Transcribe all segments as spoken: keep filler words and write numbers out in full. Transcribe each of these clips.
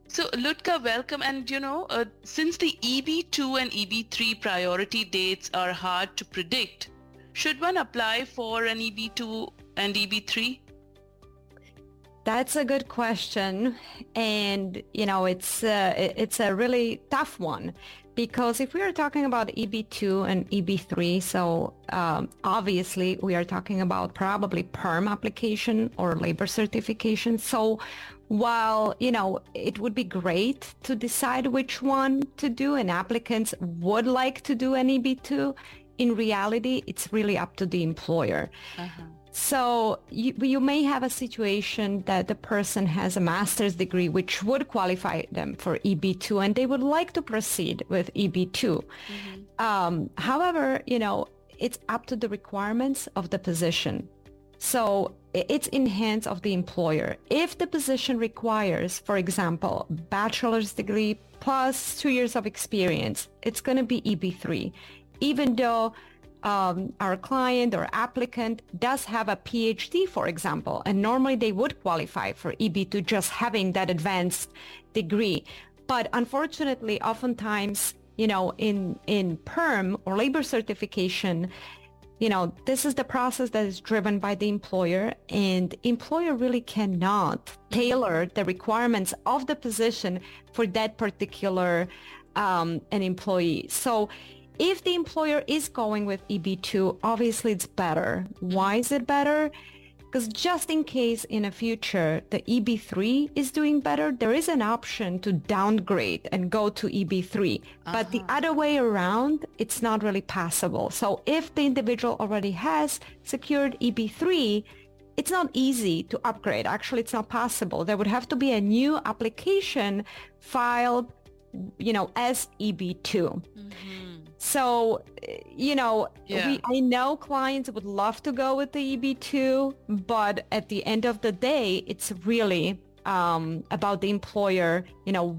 So, Lutka, welcome. And you know, uh, since the E B two and E B three priority dates are hard to predict, should one apply for an E B two and E B three? That's a good question. And, you know, it's uh, it's a really tough one, because if we are talking about E B two and E B three, so um, obviously we are talking about probably perm application or labor certification. So while, you know, it would be great to decide which one to do, and applicants would like to do an E B two, in reality, it's really up to the employer. Uh-huh. So you, you may have a situation that the person has a master's degree, which would qualify them for E B two, and they would like to proceed with E B two. Mm-hmm. Um, however, you know, it's up to the requirements of the position. So it's in hands of the employer. If the position requires, for example, bachelor's degree plus two years of experience, it's going to be E B three, even though Um, our client or applicant does have a P H D, for example, and normally they would qualify for E B two just having that advanced degree. But unfortunately, oftentimes, you know, in, in perm or labor certification, you know, this is the process that is driven by the employer, and employer really cannot tailor the requirements of the position for that particular um, an employee. So if the employer is going with E B two, obviously it's better. Why is it better? Because just in case in the future the E B three is doing better, there is an option to downgrade and go to E B three. Uh-huh. But the other way around, it's not really possible. So if the individual already has secured E B three, it's not easy to upgrade. Actually, it's not possible. There would have to be a new application filed, you know, as E B two. Mm-hmm. So, you know, yeah. we, I know clients would love to go with the E B two, but at the end of the day, it's really um, about the employer, you know,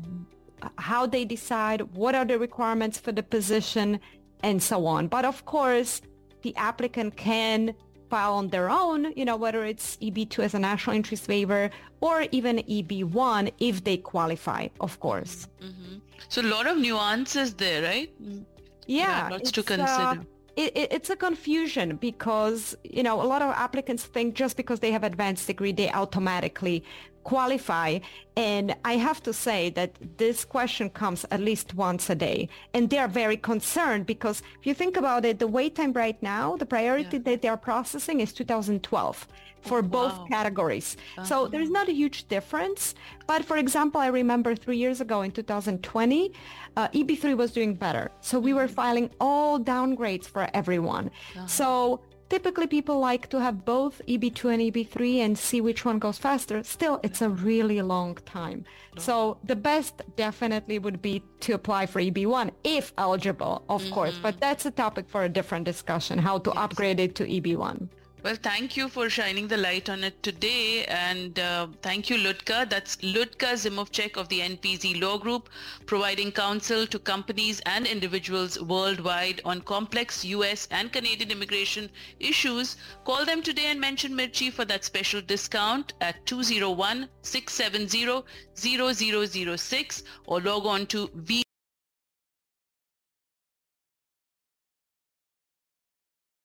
how they decide, what are the requirements for the position, and so on. But of course, the applicant can file on their own, you know, whether it's E B two as a national interest waiver or even E B one if they qualify, of course. Mm-hmm. So a lot of nuances there, right? Yeah, yeah lots to consider. Uh, it, it, it's a confusion because, you know, a lot of applicants think just because they have advanced degree, they automatically qualify. And I have to say that this question comes at least once a day. And they are very concerned because if you think about it, the wait time right now, the priority yeah. that they are processing is two thousand twelve for oh, both wow. categories. Uh-huh. So there's not a huge difference. But for example, I remember three years ago in two thousand twenty, uh, E B three was doing better. So we were filing all downgrades for everyone. Uh-huh. So typically people like to have both E B two and E B three and see which one goes faster. Still, it's a really long time. So the best definitely would be to apply for E B one if eligible, of mm-hmm. course. But that's a topic for a different discussion, how to yes. upgrade it to E B one. Well, thank you for shining the light on it today. And uh, thank you, Lutka. That's Lutka Zimovchek of the N P Z Law Group, providing counsel to companies and individuals worldwide on complex U S and Canadian immigration issues. Call them today and mention Mirchi for that special discount at two oh one, six seven zero, zero zero zero six or log on to v